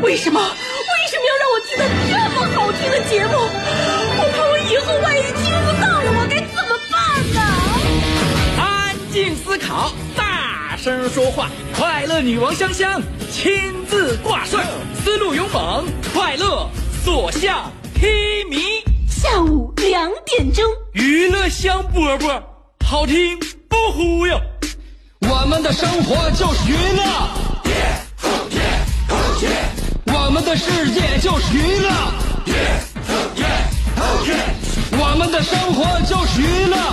为什么要让我听到这么好听的节目？我怕我以后万一听不到了，我该怎么办呢？ 安静思考，大声说话，快乐女王香香亲自挂帅，思路勇猛，快乐所向披靡。 下午2点钟， 娱乐香饽饽，好听不忽悠。 我们的生活就是娱乐，我们的世界就是娱乐，我们的生活就是娱乐，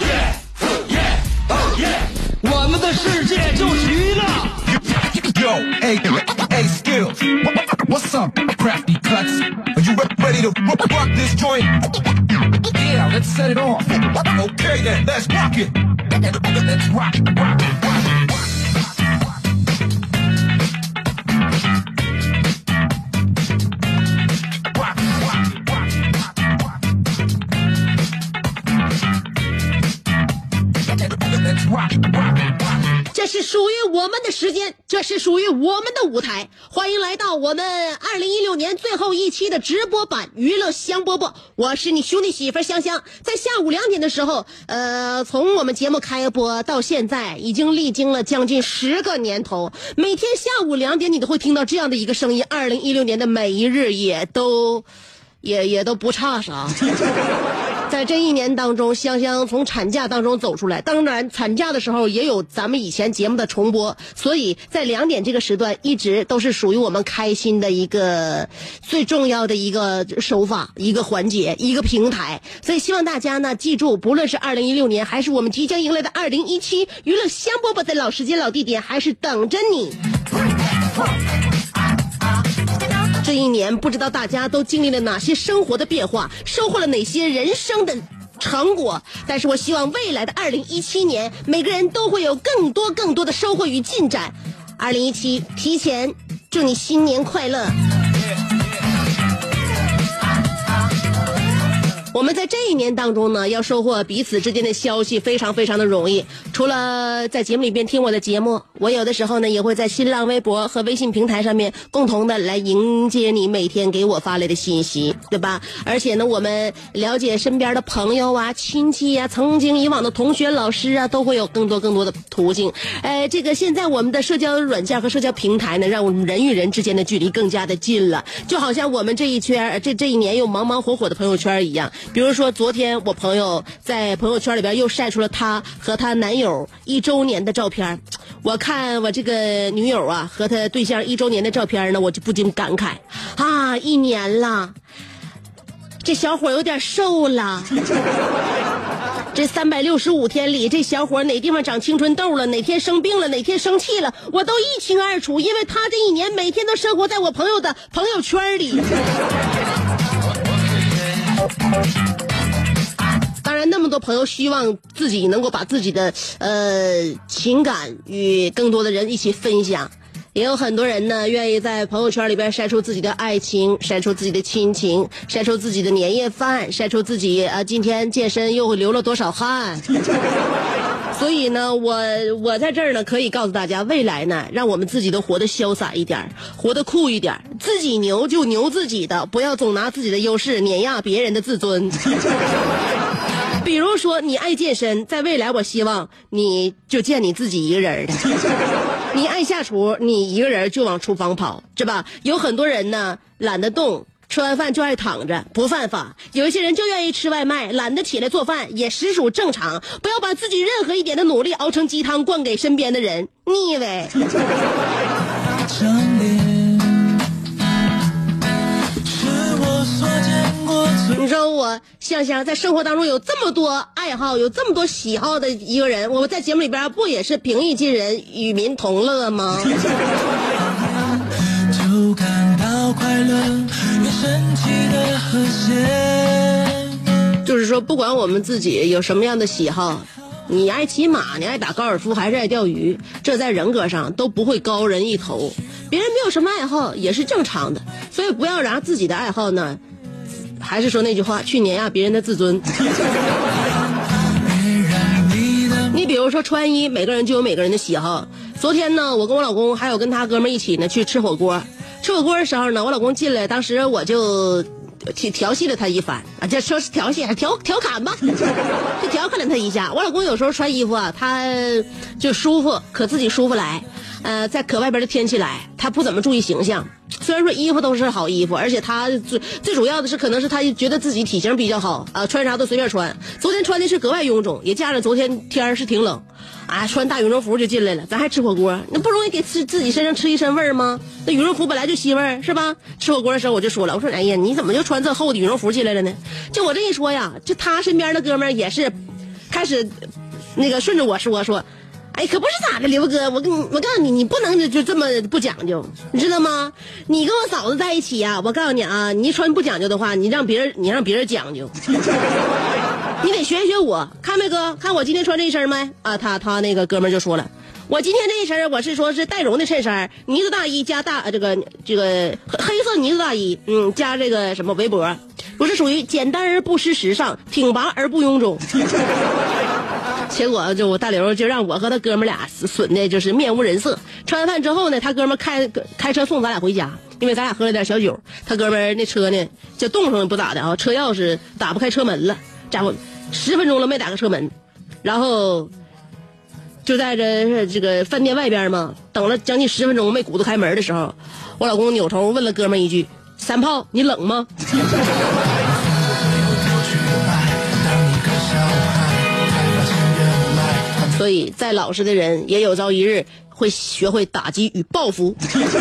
我们的世界就是娱乐。 Yo, hey, skills. What's up, crafty cuts? Are you ready to rock this joint? Yeah, let's set it off. Okay then, let's rock it. Let's rock. 这是属于我们的时间，这是属于我们的舞台。欢迎来到我们2016年最后一期的直播版娱乐香饽饽，我是你兄弟媳妇香香。在下午2点的时候，从我们节目开播到现在，已经历经了将近10个年头。每天下午2点，你都会听到这样的一个声音。2016年的每一日也都不差啥。在这1年当中，香香从产假当中走出来，当然产假的时候也有咱们以前节目的重播，所以在2点这个时段一直都是属于我们开心的一个最重要的一个手法，一个环节，一个平台。所以希望大家呢记住，不论是2016年还是我们即将迎来的2017，娱乐香饽饽在老时间老地点还是等着你。这1年不知道大家都经历了哪些生活的变化，收获了哪些人生的成果，但是我希望未来的2017年，每个人都会有更多的收获与进展。2017提前祝你新年快乐。我们在这1年当中呢，要收获彼此之间的消息非常的容易。除了在节目里边听我的节目，我有的时候呢也会在新浪微博和微信平台上面共同的来迎接你每天给我发来的信息，对吧？而且呢，我们了解身边的朋友啊、亲戚啊、曾经以往的同学、老师啊，都会有更多的途径。这个现在我们的社交软件和社交平台呢，让我们人与人之间的距离更加的近了，就好像我们这1年又忙火的朋友圈一样。比如说昨天我朋友在朋友圈里边又晒出了她和她男友1周年的照片，我看我这个女友啊和她对象1周年的照片呢，我就不禁感慨啊，1年了，这小伙有点瘦了。这365天里，这小伙哪地方长青春痘了，哪天生病了，哪天生气了，我都一清二楚，因为他这1年每天都生活在我朋友的朋友圈里。当然那么多朋友希望自己能够把自己的情感与更多的人一起分享，也有很多人呢愿意在朋友圈里边晒出自己的爱情，晒出自己的亲情，晒出自己的年夜饭，晒出自己今天健身又流了多少汗。所以呢，我在这儿呢可以告诉大家，未来呢让我们自己都活得潇洒一点，活得酷一点，自己牛就牛自己的，不要总拿自己的优势碾压别人的自尊。比如说你爱健身，在未来我希望你就见你自己一个人的。你爱下厨，你一个人就往厨房跑，是吧？有很多人呢懒得动，吃完饭就爱躺着，不犯法。有一些人就愿意吃外卖，懒得起来做饭，也实属正常。不要把自己任何一点的努力熬成鸡汤灌给身边的人，你以为你说我香香在生活当中有这么多爱好，有这么多喜好的一个人，我在节目里边不也是平易近人，与民同乐吗？就感到快乐，越神奇的和谐。就是说不管我们自己有什么样的喜好，你爱骑马，你爱打高尔夫，还是爱钓鱼，这在人格上都不会高人一头。别人没有什么爱好也是正常的，所以不要拿自己的爱好呢，还是说那句话，去碾压别人的自尊。你比如说穿衣，每个人就有每个人的喜好。昨天呢，我跟我老公还有跟他哥们一起呢去吃火锅。 吃火锅的时候呢，我老公进来，当时我就调戏了他一番啊，这说是调戏还调侃吧，就调侃了他一下。我老公有时候穿衣服啊，他就舒服，可自己舒服来，在可外边的天气来，他不怎么注意形象。虽然说衣服都是好衣服，而且他最主要的是，可能是他觉得自己体型比较好啊，穿啥都随便穿。昨天穿的是格外臃肿，也加上昨天天是挺冷，啊，穿大羽绒服就进来了，咱还吃火锅，那不容易给自己身上吃一身味儿吗？那羽绒服本来就吸味儿，是吧？吃火锅的时候我就说了，我说哎呀，你怎么就穿这厚的羽绒服进来了呢？就我这一说呀，就他身边的哥们儿也是开始那个顺着我说。哎，可不是咋的，刘哥，我告诉你，你不能就这么不讲究，你知道吗？你跟我嫂子在一起啊，我告诉你啊，你一穿不讲究的话，你让别人讲究，你得学我，看没哥？看我今天穿这一身没？啊，他那个哥们就说了，我今天这一身我是说是带绒的衬衫，呢子大衣加这个黑色呢子大衣，加这个什么围脖，我是属于简单而不失时尚，挺拔而不臃肿。结果就我大刘就让我和他哥们俩损的就是面无人色。吃完饭之后呢，他哥们开车送咱俩回家，因为咱俩喝了点小酒。他哥们那车呢就冻上不咋的啊，车钥匙打不开车门了，家伙10分钟了没打开车门，然后就在这个饭店外边嘛，等了将近10分钟没鼓捣开门的时候，我老公扭头问了哥们一句：“3炮，你冷吗？”所以再老实的人也有朝一日会学会打击与报复。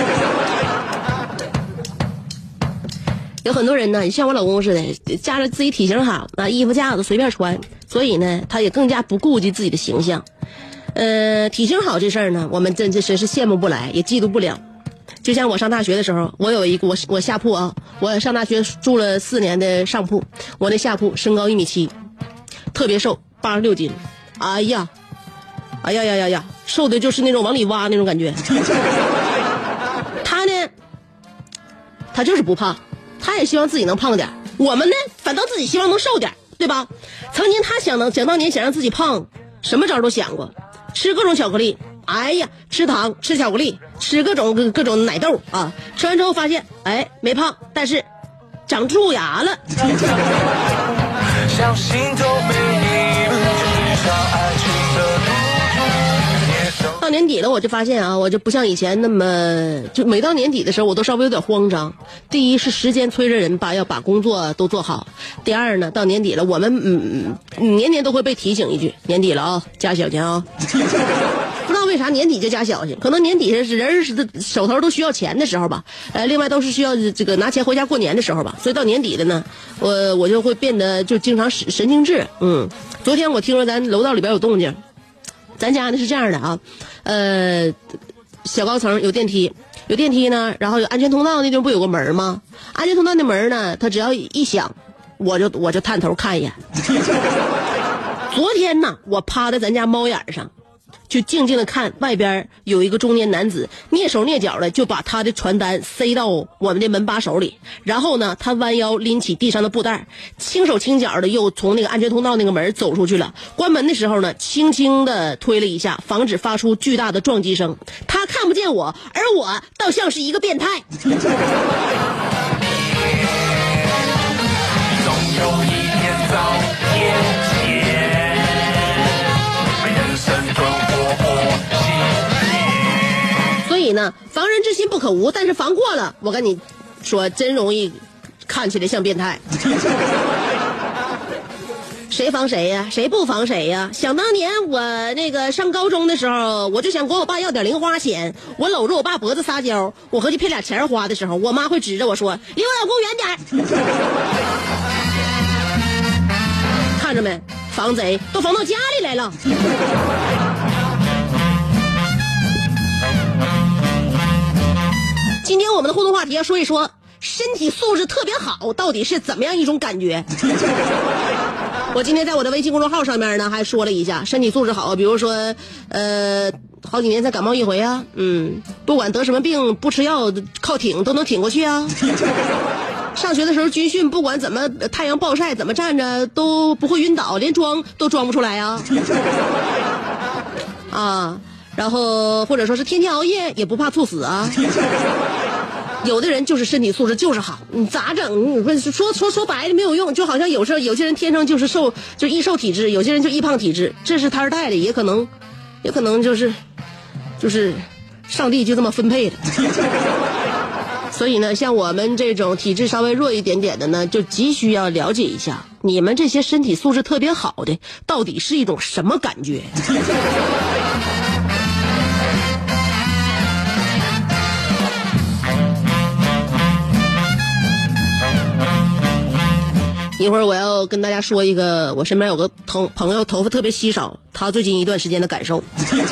有很多人呢，像我老公似的，加上自己体型好啊，衣服架子随便穿，所以呢，他也更加不顾及自己的形象。体型好这事儿呢，我们真是羡慕不来，也嫉妒不了。就像我上大学的时候，我有一个我下铺啊，我上大学住了4年的上铺，我那下铺身高1.7米，特别瘦，86斤，哎呀，瘦的就是那种往里挖那种感觉。他呢，他就是不胖，他也希望自己能胖点。我们呢，反倒自己希望能瘦点，对吧？曾经他想当年想让自己胖，什么招都想过，吃各种巧克力，哎呀，吃糖，吃巧克力，吃各种奶豆啊。吃完之后发现，哎，没胖，但是长蛀牙了。像心头被你就是像爱情的到年底了，我就发现啊，我就不像以前那么，就每到年底的时候，我都稍微有点慌张。第一是时间催着人要把工作都做好。第二呢，到年底了，我们年年都会被提醒一句：年底了啊，加小心啊。不知道为啥年底就加小心，可能年底是人手头都需要钱的时候吧。另外都是需要这个拿钱回家过年的时候吧。所以到年底的呢，我就会变得就经常神经质。昨天我听说咱楼道里边有动静。咱家呢是这样的啊，小高层有电梯呢，然后有安全通道那地方不有个门吗？安全通道那门呢，它只要一响，我就探头看一眼。昨天呢，我趴在咱家猫眼上，就静静的看外边有一个中年男子蹑手蹑脚的就把他的传单塞到我们的门把手里，然后呢，他弯腰拎起地上的布袋，轻手轻脚的又从那个安全通道那个门走出去了。关门的时候呢，轻轻的推了一下，防止发出巨大的撞击声。他看不见我，而我倒像是一个变态。总有一天早天所以呢，防人之心不可无，但是防过了，我跟你说，真容易看起来像变态。谁防谁呀？谁不防谁呀？想当年我那个上高中的时候，我就想管我爸要点零花钱，我搂着我爸脖子撒娇，我合计骗俩钱花的时候，我妈会指着我说：“离我老公远点。”看着没？防贼都防到家里来了。今天我们的互动话题要说一说身体素质特别好到底是怎么样一种感觉。我今天在我的微信公众号上面呢还说了一下身体素质好，比如说好几年才感冒一回啊，不管得什么病不吃药靠挺都能挺过去啊。上学的时候军训不管怎么太阳暴晒怎么站着都不会晕倒，连装都装不出来啊。啊，然后或者说是天天熬夜也不怕猝死啊。 有的人就是身体素质就是好，你咋整？你说白了没有用，就好像有时候有些人天生就是易瘦体质，有些人就易胖体质，这是他带的，也可能就是上帝就这么分配的。所以呢，像我们这种体质稍微弱一点点的呢，就急需要了解一下你们这些身体素质特别好的到底是一种什么感觉。一会儿我要跟大家说一个，我身边有个朋友头发特别稀少，他最近一段时间的感受。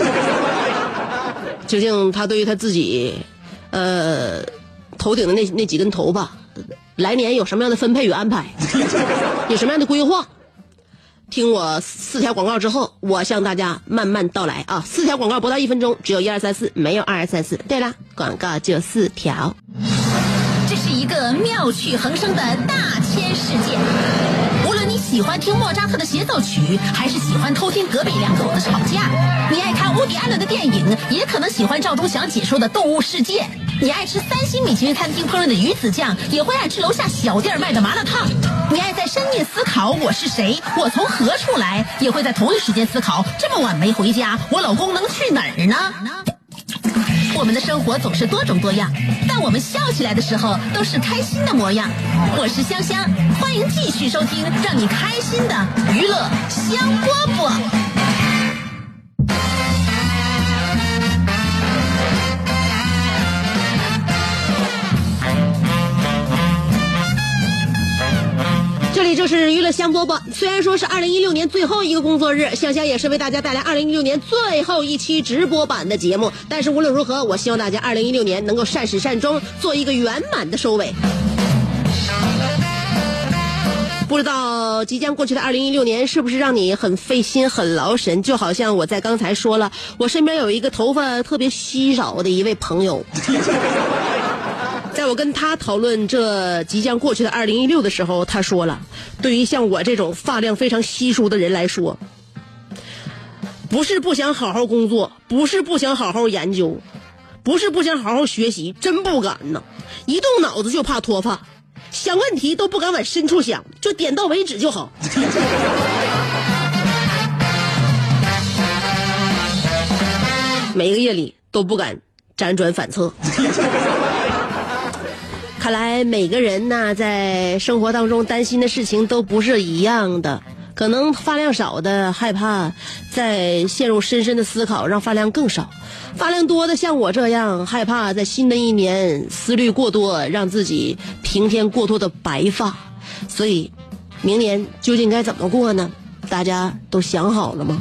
究竟他对于他自己头顶的那几根头发来年有什么样的分配与安排，有什么样的规划？听我4条广告之后，我向大家慢慢道来啊！4条广告不到1分钟，只有1、2、3、4，没有2、2、3、4。对了，广告就4条。 这是一个妙趣横生的大千世界，无论你喜欢听莫扎特的协奏曲，还是喜欢偷听隔壁两口子吵架，你爱看乌迪·艾伦的电影，也可能喜欢赵忠祥解说的《动物世界》，你爱吃3星米其林餐厅烹饪的鱼子酱，也会爱吃楼下小店卖的麻辣烫。你爱在深夜思考我是谁，我从何处来，也会在同一时间思考这么晚没回家，我老公能去哪儿呢？我们的生活总是多种多样，但我们笑起来的时候都是开心的模样。我是香香，欢迎继续收听让你开心的娱乐香饽饽。 这里就是娱乐香饽饽。虽然说是2016年最后一个工作日，香香也是为大家带来2016年最后一期直播版的节目，但是无论如何，我希望大家2016年能够善始善终，做一个圆满的收尾。不知道即将过去的2016年是不是让你很费心很劳神，就好像我在刚才说了，我身边有一个头发特别稀少的一位朋友。在我跟他讨论这即将过去的2016的时候，他说了，对于像我这种发量非常稀疏的人来说，不是不想好好工作，不是不想好好研究，不是不想好好学习，真不敢呢。一动脑子就怕脱发，想问题都不敢往深处想，就点到为止就好。每个夜里都不敢辗转反侧。看来每个人呢，在生活当中担心的事情都不是一样的。可能发量少的害怕再陷入深深的思考，让发量更少；发量多的像我这样害怕在新的一年思虑过多，让自己平添过多的白发。所以明年究竟该怎么过呢？大家都想好了吗？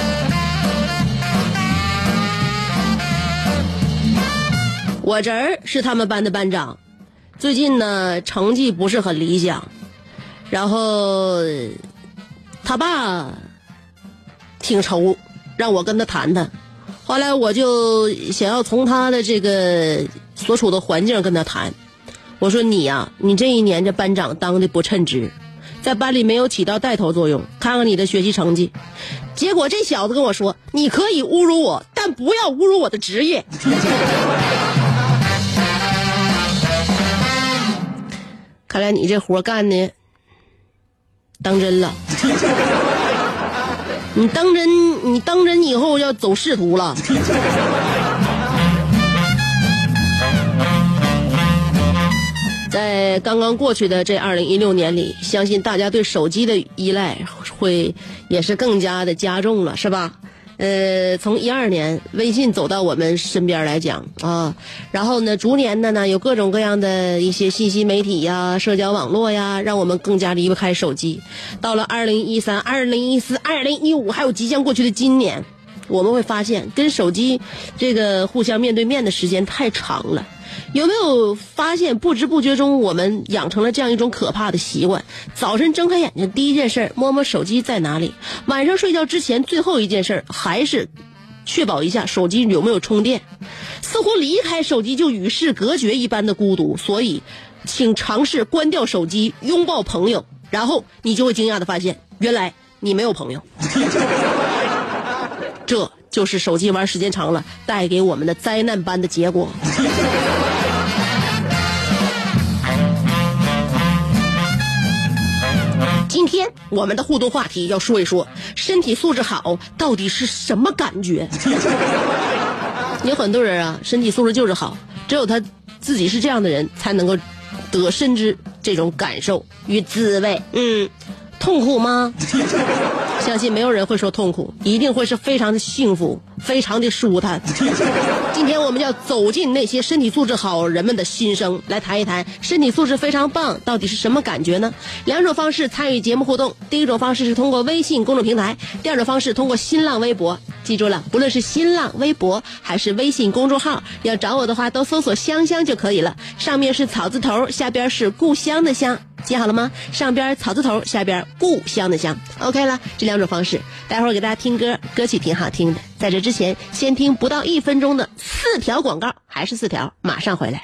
我侄儿是他们班的班长，最近呢成绩不是很理想，然后他爸挺愁，让我跟他谈谈。后来我就想要从他的这个所处的环境跟他谈。我说你呀，你这一年这班长当的不称职，在班里没有起到带头作用，看看你的学习成绩。结果这小子跟我说，你可以侮辱我，但不要侮辱我的职业。看来你这活干的当真了。你当真以后要走仕途了。在刚刚过去的这2016年里，相信大家对手机的依赖也是更加的加重了，是吧？从12年微信走到我们身边来讲啊，然后呢，逐年的呢有各种各样的一些信息媒体呀、社交网络呀，让我们更加离不开手机。到了2013、2014、2015，还有即将过去的今年，我们会发现跟手机这个互相面对面的时间太长了。有没有发现不知不觉中我们养成了这样一种可怕的习惯？早晨睁开眼睛第一件事摸摸手机在哪里，晚上睡觉之前最后一件事还是确保一下手机有没有充电。似乎离开手机就与世隔绝一般的孤独，所以请尝试关掉手机，拥抱朋友，然后你就会惊讶地发现，原来你没有朋友。这就是手机玩时间长了带给我们的灾难般的结果。 今天我们的互动话题要说一说身体素质好到底是什么感觉。有很多人啊，身体素质就是好，只有他自己是这样的人才能够得深知这种感受与滋味。痛苦吗？相信没有人会说痛苦，一定会是非常的幸福，非常的舒坦。今天我们要走进那些身体素质好人们的心声，来谈一谈身体素质非常棒到底是什么感觉呢？两种方式参与节目互动，第一种方式是通过微信公众平台，第二种方式通过新浪微博。记住了，不论是新浪微博还是微信公众号，要找我的话都搜索香香就可以了，上面是草字头，下边是故乡的乡，记好了吗？上边草字头，下边故乡的乡。 OK 了，这两种方式待会儿给大家听歌，歌曲挺好听的。在这之前先听不到1分钟的4条广告，还是4条，马上回来。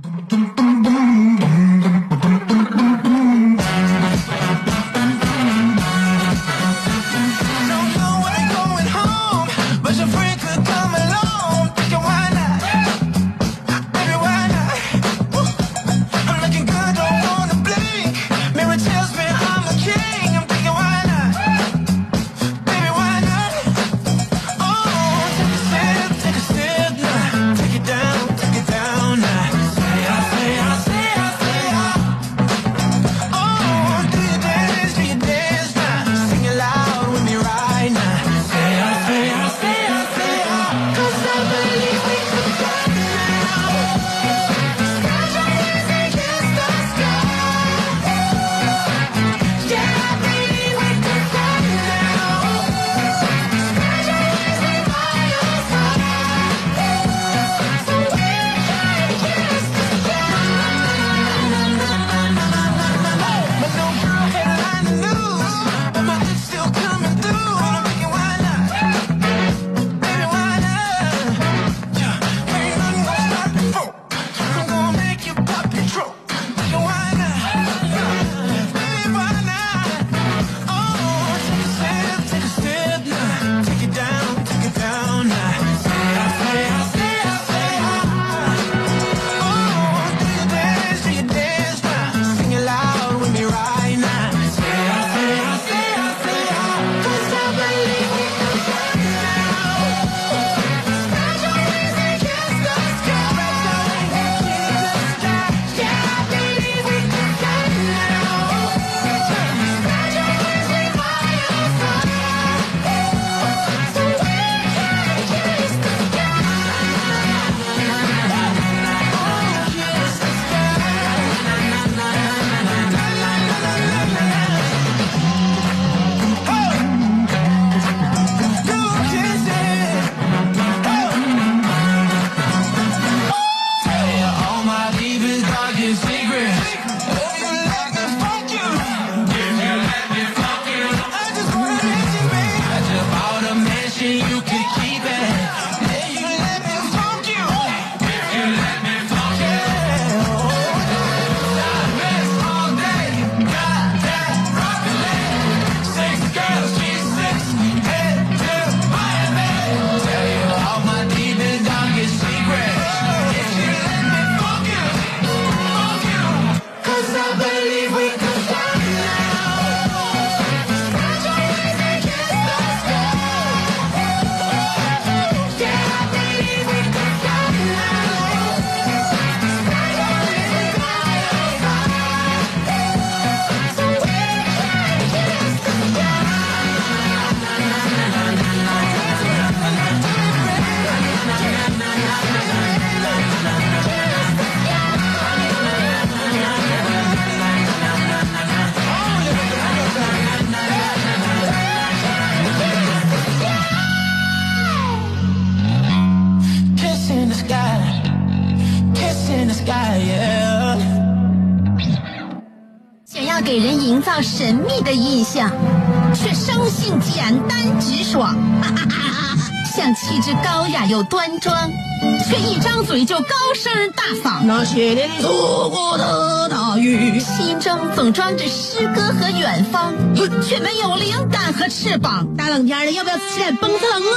想要给人营造神秘的印象，却生性简单直爽，像气质高雅又端庄，却一张嘴就高声大嗓。 那些年错过的大雨， 心中总装着诗歌和远方，却没有灵感和翅膀。 大冷天的，要不要起来蹦蹭啊？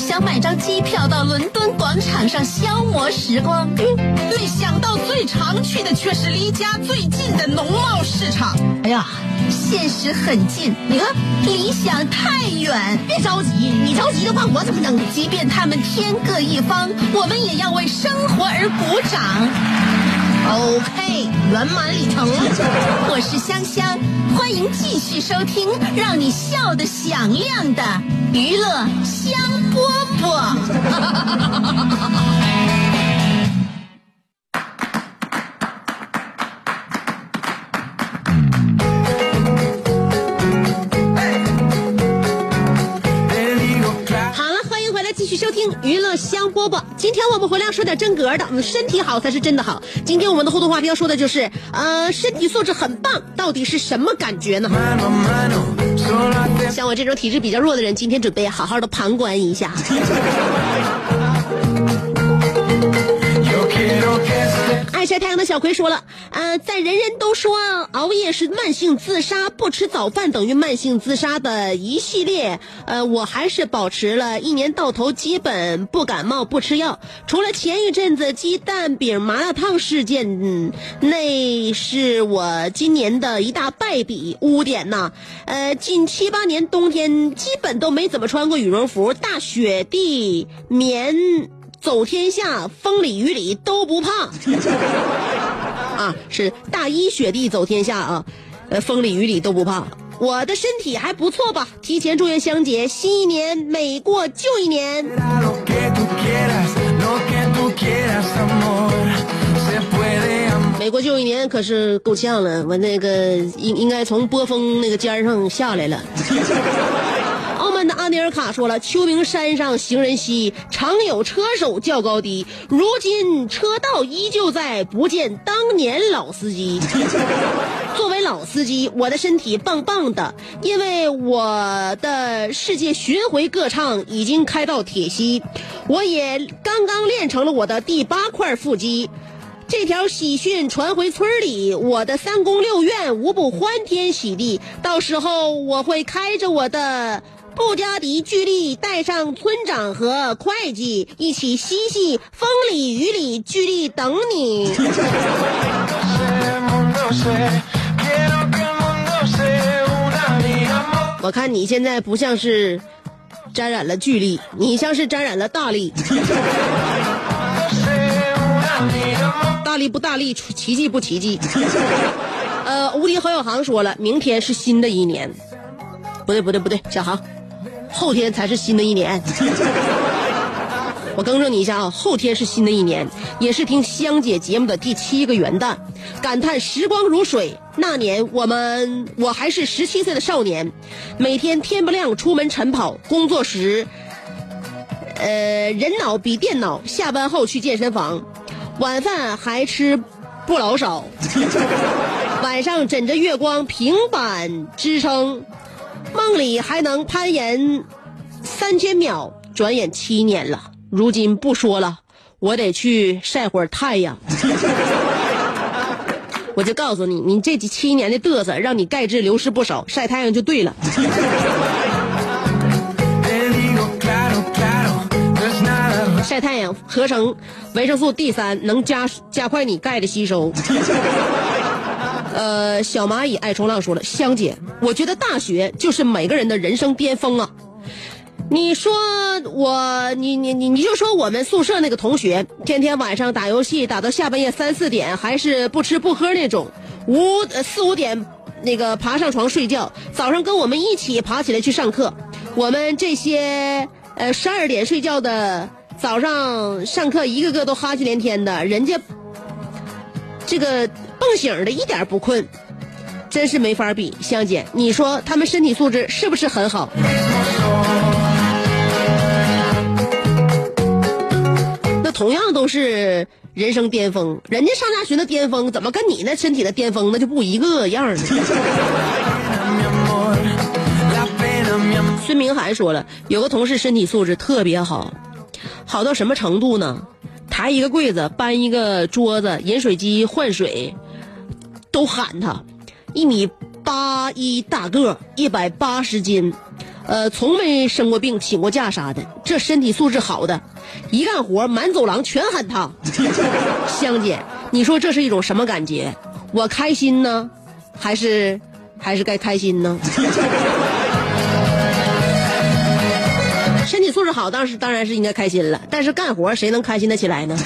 想买张机票到伦敦广场上消磨时光，没想到最常去的却是离家最近的农贸市场。哎呀，现实很近，你看理想太远。别着急，你着急的话我怎么能？即便他们天各一方，我们也要为生活而鼓掌。OK， 圆满礼成了。我是香香，欢迎继续收听让你笑得响亮的娱乐香饽饽。继续收听娱乐香饽饽，今天我们回来说点真格的，身体好才是真的好。今天我们的互动话题要说的就是身体素质很棒到底是什么感觉呢？像我这种体质比较弱的人，今天准备好好的旁观一下。爱晒太阳的小葵说了，在人人都说熬夜是慢性自杀，不吃早饭等于慢性自杀的一系列，我还是保持了一年到头基本不感冒不吃药，除了前一阵子鸡蛋饼麻辣烫事件，那是我今年的一大败笔污点呐。近7、8年冬天基本都没怎么穿过羽绒服，大雪地棉走天下，风里雨里都不怕啊，是大衣雪地走天下啊，风里雨里都不怕。我的身体还不错吧？提前祝愿香姐新一年每过就一年。每过就一年可是够呛了，我那个应该从波峰那个尖上下来了。澳门的阿尼尔卡说了，秋名山上行人稀，常有车手较高低，如今车道依旧在，不见当年老司机。作为老司机，我的身体棒棒的，因为我的世界巡回歌唱已经开到铁西，我也刚刚练成了我的第8块腹肌。这条喜讯传回村里，我的3宫6院无不欢天喜地，到时候我会开着我的布加迪巨力，带上村长和会计一起嬉戏，风里雨里巨力等你。我看你现在不像是沾染了巨力，你像是沾染了大力。大力不大力，奇迹不奇迹。无敌何小航说了，明天是新的一年。不对，小航，后天才是新的一年。我更正你一下啊，后天是新的一年，也是听香姐节目的第7个元旦。感叹时光如水，那年我还是17岁的少年，每天天不亮出门晨跑，工作时人脑比电脑，下班后去健身房，晚饭还吃不老少，晚上枕着月光平板支撑，梦里还能攀岩3000秒。转眼7年了，如今不说了，我得去晒会儿太阳。我就告诉你，你这7年的嘚瑟让你钙质流失不少，晒太阳就对了。晒太阳合成维生素 D3， 能加快你钙的吸收。小蚂蚁爱冲浪说了，香姐，我觉得大学就是每个人的人生巅峰啊。你说你就说我们宿舍那个同学，天天晚上打游戏打到下半夜3、4点，还是不吃不喝那种，4、5点那个爬上床睡觉，早上跟我们一起爬起来去上课。我们这些12点睡觉的，早上上课一个个都哈气连天的，人家这个蹦醒的一点不困，真是没法比。香姐，你说他们身体素质是不是很好？那同样都是人生巅峰，人家上大学的巅峰怎么跟你那身体的巅峰那就不一个样呢？孙明涵说了，有个同事身体素质特别好，好到什么程度呢？抬一个柜子，搬一个桌子，饮水机换水都喊他。1.81米大个，180斤， 从没生过病请过假啥的，这身体素质好的一干活满走廊全喊他。香姐，你说这是一种什么感觉？我开心呢还是该开心呢？身体素质好当然是应该开心了，但是干活谁能开心得起来呢？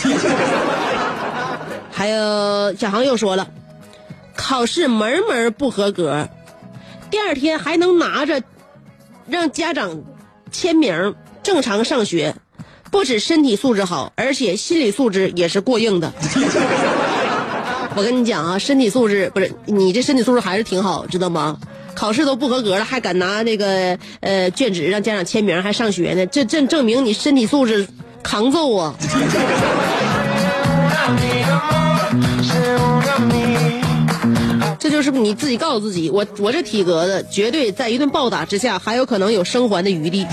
还有小航又说了，考试门不合格，第二天还能拿着让家长签名正常上学，不止身体素质好，而且心理素质也是过硬的。我跟你讲啊，身体素质不是你这身体素质还是挺好，知道吗？考试都不合格了，还敢拿那个卷纸让家长签名还上学呢，这证明你身体素质扛揍啊。这就是你自己告诉自己，我这体格子绝对在一顿暴打之下还有可能有生还的余地。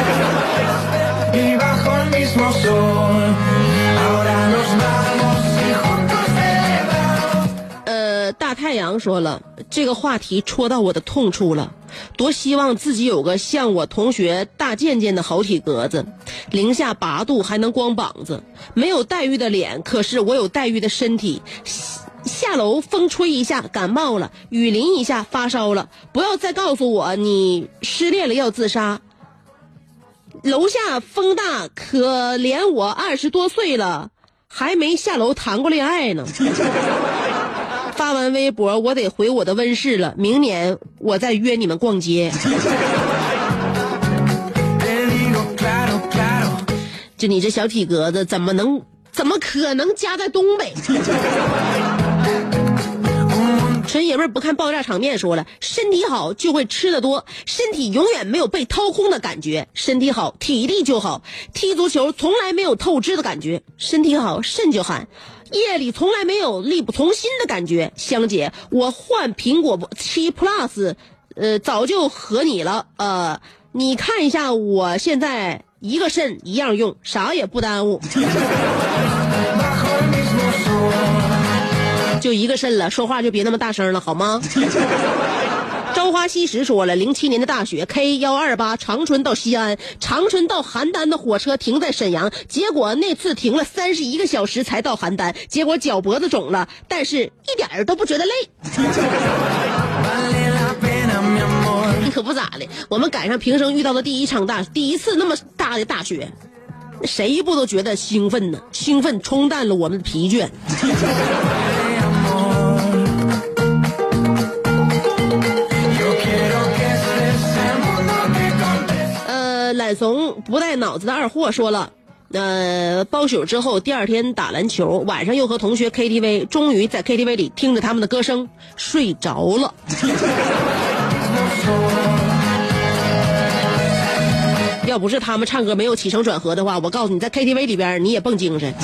大太阳说了，这个话题戳到我的痛处了，多希望自己有个像我同学大健健的好体格子，零下8度还能光膀子，没有黛玉的脸，可是我有黛玉的身体，下楼风吹一下感冒了，雨淋一下发烧了，不要再告诉我你失恋了要自杀，楼下风大，可怜我20多岁了还没下楼谈过恋爱呢。发完微博我得回我的温室了，明年我再约你们逛街。就你这小体格子怎么可能夹在东北？纯爷们儿不看爆炸场面说了，身体好就会吃得多，身体永远没有被掏空的感觉，身体好体力就好，踢足球从来没有透支的感觉，身体好肾就喊，夜里从来没有力不从心的感觉。香姐，我换苹果7 Plus 早就和你了，你看一下我现在一个肾一样用，啥也不耽误。就一个肾了，说话就别那么大声了好吗？朝花夕拾说了，07年的大雪 K128 长春到西安，长春到邯郸的火车停在沈阳，结果那次停了31个小时才到邯郸，结果脚脖子肿了，但是一点都不觉得累。你可不咋的，我们赶上平生遇到的第一次那么大的大雪，谁不都觉得兴奋呢？兴奋冲淡了我们的疲倦。懒怂不带脑子的二货说了，包宿之后第二天打篮球，晚上又和同学 KTV， 终于在 KTV 里听着他们的歌声睡着了。要不是他们唱歌没有起承转合的话，我告诉你，在 KTV 里边你也蹦精神。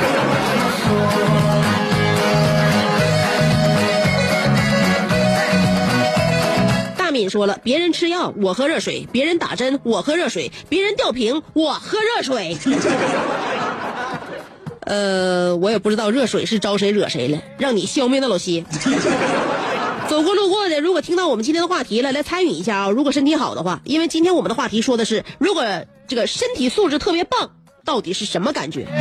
敏说了，别人吃药我喝热水，别人打针我喝热水，别人吊瓶我喝热水。我也不知道热水是招谁惹谁了，让你消灭那老些。走过路过的如果听到我们今天的话题了，来参与一下啊！如果身体好的话，因为今天我们的话题说的是，如果这个身体素质特别棒，到底是什么感觉？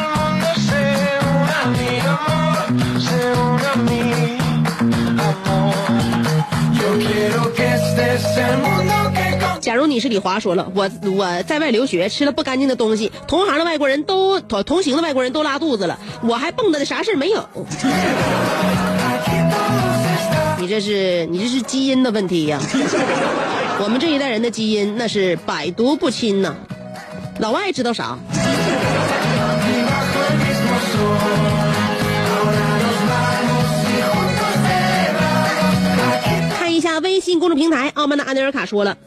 假如你是李华说了，我在外留学吃了不干净的东西，同行的外国人都拉肚子了，我还蹦跶的啥事没有。你这是基因的问题呀。我们这一代人的基因那是百毒不侵呐。老外知道啥？看一下微信公众平台，澳门的安德尔卡说了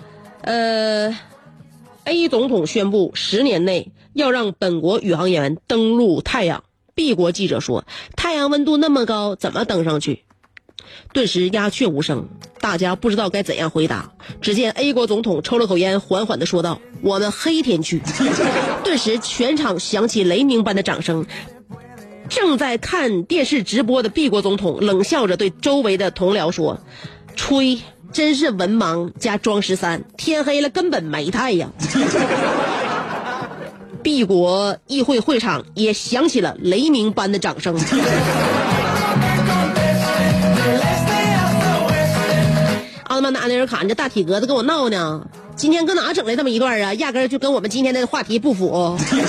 ，A 总统宣布10年内要让本国宇航员登陆太阳。B 国记者说，太阳温度那么高，怎么登上去？顿时鸦雀无声，大家不知道该怎样回答。只见 A 国总统抽了口烟，缓缓地说道：“我们黑天去。”顿时全场响起雷鸣般的掌声。正在看电视直播的 B 国总统冷笑着对周围的同僚说：“吹， 真是文盲加装13，天黑了根本没太阳。帝国议会会场也响起了雷鸣般的掌声。奥特曼的安内尔卡，你这大体格子跟我闹呢？今天搁哪整来这么一段啊？压根儿就跟我们今天的话题不符。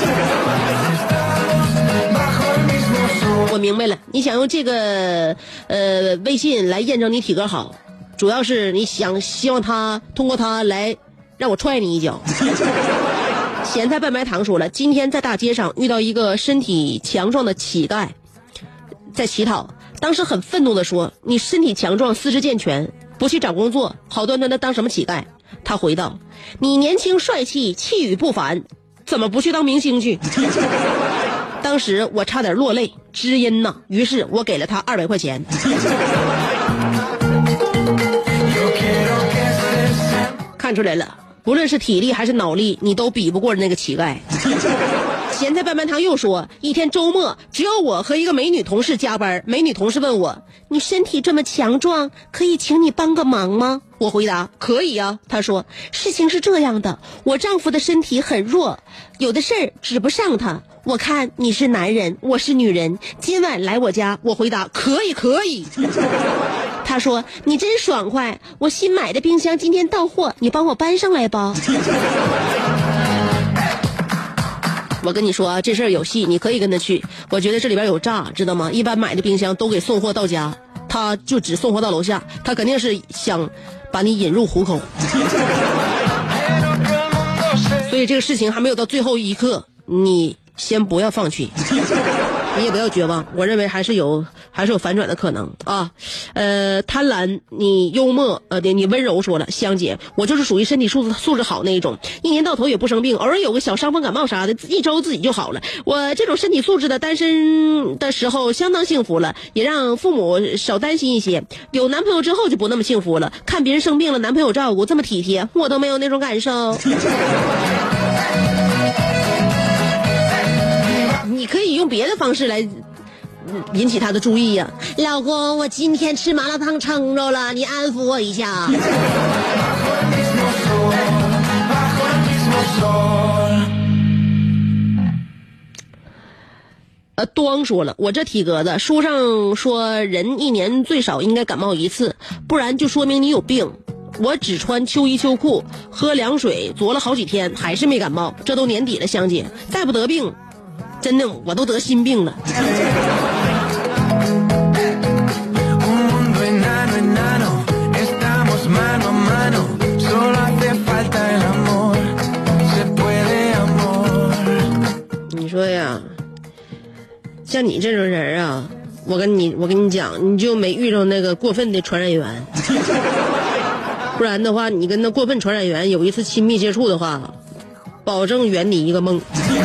我明白了，你想用这个微信来验证你体格好，主要是你希望他通过他来让我踹你一脚。咸菜半白糖说了，今天在大街上遇到一个身体强壮的乞丐在乞讨，当时很愤怒地说，你身体强壮四肢健全，不去找工作，好端端的当什么乞丐？他回道，你年轻帅气，气宇不凡，怎么不去当明星去？当时我差点落泪，知音呐，于是我给了他200块钱。看出来了，不论是体力还是脑力，你都比不过那个乞丐。咸菜半白糖又说，一天周末只有我和一个美女同事加班，美女同事问我，你身体这么强壮，可以请你帮个忙吗？我回答，可以啊。她说，事情是这样的，我丈夫的身体很弱，有的事儿指不上他，我看你是男人，我是女人，今晚来我家。我回答，可以。她说，你真爽快，我新买的冰箱今天到货，你帮我搬上来吧。我跟你说啊，这事儿有戏，你可以跟他去，我觉得这里边有诈，知道吗？一般买的冰箱都给送货到家，他就只送货到楼下，他肯定是想把你引入虎口。所以这个事情还没有到最后一刻，你先不要放弃。你也不要绝望，我认为还是有反转的可能啊。贪婪，你幽默，你温柔说了，香姐，我就是属于身体素质好那一种，一年到头也不生病，偶尔有个小伤风感冒啥的，一周自己就好了。我这种身体素质的单身的时候相当幸福了，也让父母少担心一些。有男朋友之后就不那么幸福了，看别人生病了，男朋友照顾这么体贴，我都没有那种感受。你可以用别的方式来引起他的注意呀。老公，我今天吃麻辣烫撑着了，你安抚我一下。端说了，我这体格子，书上说人一年最少应该感冒1次，不然就说明你有病。我只穿秋衣秋裤，喝凉水佐了好几天，还是没感冒。这都年底了，香姐，再不得病，真的我都得心病了。你说呀，像你这种人啊，我跟你讲，你就没遇着那个过分的传染源。不然的话，你跟那过分传染源有一次亲密接触的话，保证圆你一个梦。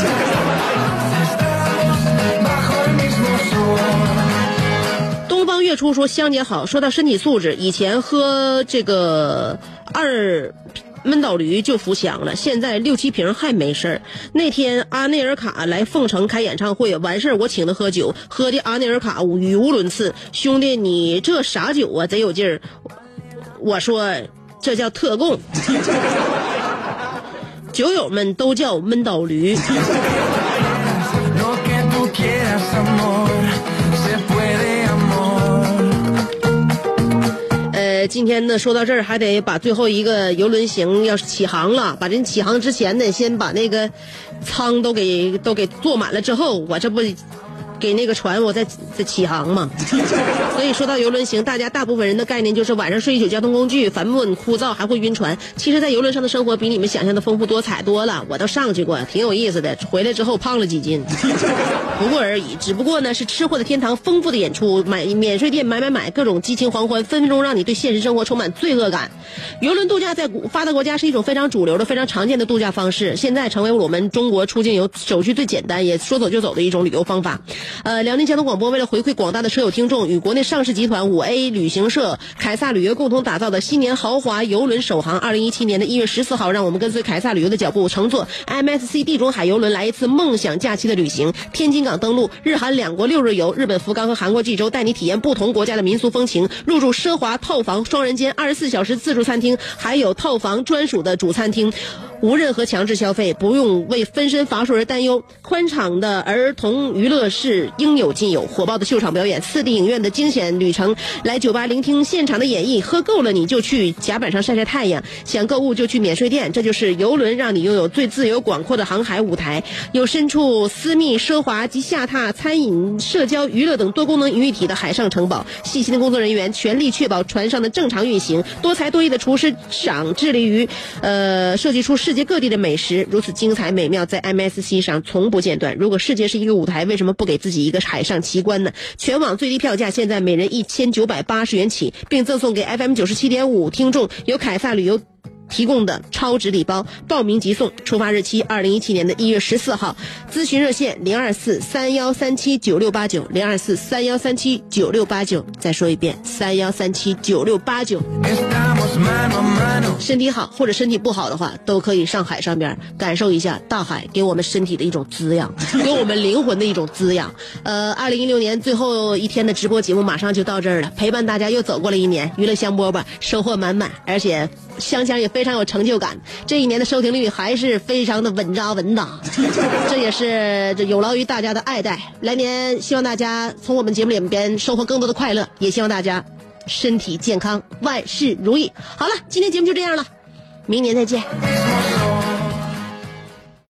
东方月初说，香姐好，说到身体素质，以前喝这个2闷倒驴就扶墙了，现在6、7瓶还没事儿。那天阿内尔卡来凤城开演唱会，完事儿我请他喝酒，喝的阿内尔卡语无伦次，兄弟你这啥酒啊，贼有劲儿。我说这叫特供，酒友们都叫闷倒驴。今天呢说到这儿，还得把最后一个邮轮行要起航了，把人起航之前呢，先把那个舱都给坐满了之后，我这不给那个船我再起航嘛。所以说到邮轮行，大家大部分人的概念就是晚上睡一宿交通工具，烦闷枯燥还会晕船。其实在邮轮上的生活比你们想象的丰富多彩多了，我都上去过，挺有意思的，回来之后胖了几斤，不过而已。只不过呢是吃货的天堂，丰富的演出，免税店买各种激情狂欢，分分钟让你对现实生活充满罪恶感。邮轮度假在发达国家是一种非常主流的非常常见的度假方式，现在成为我们中国出境游手续最简单也说走就走的一种旅游方法。 辽宁交通广播为了回馈广大的车友听众，与国内上市集团5A 旅行社凯撒旅游共同打造的新年豪华邮轮首航，2017年的1月14号，让我们跟随凯撒旅游的脚步，乘坐 MSC 地中海邮轮来一次梦想假期的旅行。天津港登陆，日韩2国6日游，日本福冈和韩国济州，带你体验不同国家的民俗风情，入住奢华套房双人间24小时自助餐厅，还有套房专属的主餐厅，无任何强制消费，不用为分身乏术而担忧。宽敞的儿童娱乐室应有尽有，火爆的秀场表演，4D 影院的惊险旅程，来酒吧聆听现场的演绎，喝够了你就去甲板上晒晒太阳，想购物就去免税店，这就是邮轮让你拥有最自由广阔的航海舞台，有身处私密奢华及下榻餐饮社交娱乐等多功能于一体的海上城堡，细心的工作人员全力确保船上的正常运行，多才多艺的厨师长致力于设计出世界各地的美食，如此精彩美妙，在 MSC 上从不间断。如果世界是一个舞台，为什么不给自己一个海上奇观呢？全网最低票价现在每人1980元起，并赠送给 FM 97.5听众由凯撒旅游提供的超值礼包，报名即送，出发日期2017年的1月14号，咨询热线02431379689 02431379689，再说一遍31379689。身体好或者身体不好的话，都可以上海上边感受一下大海给我们身体的一种滋养，给我们灵魂的一种滋养。2016年最后一天的直播节目马上就到这儿了，陪伴大家又走过了一年，娱乐香饽饽收获满满，而且香香也非常有成就感，这一年的收听率还是非常的稳扎稳打，这也是有劳于大家的爱戴。来年希望大家从我们节目里边收获更多的快乐，也希望大家身体健康，万事如意。好了，今天节目就这样了，明年再见。